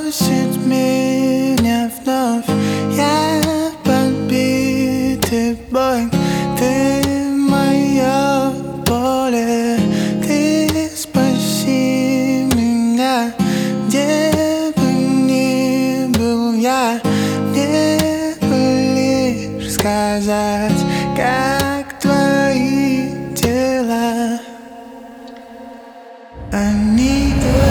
бросить меня вновь. Я подбитый бой, ты мое поле. Ты спаси меня, где бы ни был я. Мне бы лишь сказать, как твои дела. Они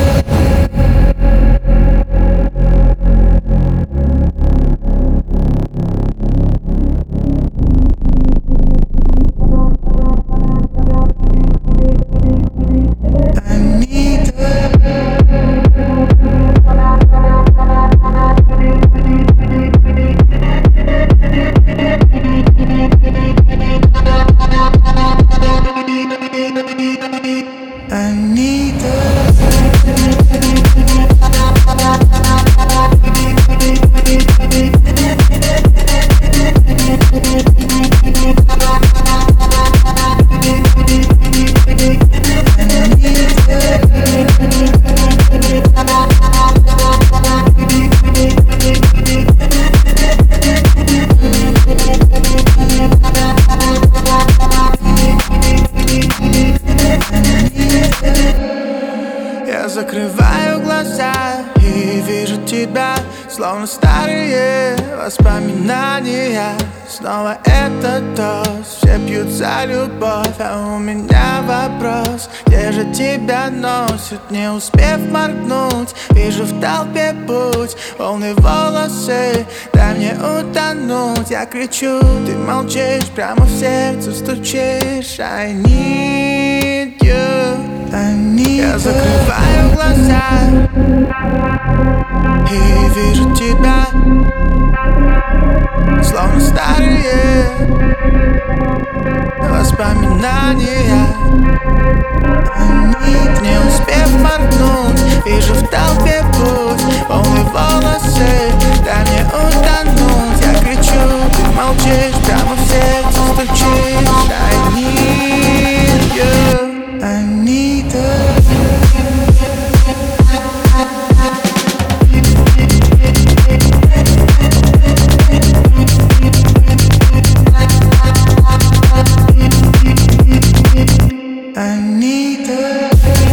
я закрываю глаза и вижу тебя, словно старые воспоминания. Снова этот тост, все пьют за любовь, а у меня вопрос: где же тебя носит? Не успев моргнуть, вижу в толпе путь, волны волосы, дай мне утонуть. Я кричу, ты молчишь, прямо в сердце стучишь. I need you. Я закрываю глаза и вижу тебя, словно старые воспоминания. Не успев моргнуть, вижу в толпе путь, волны волосы, дай мне утонуть. Я кричу, ты молчишь, прямо в сердце стучишь. I need you. I need you. I need the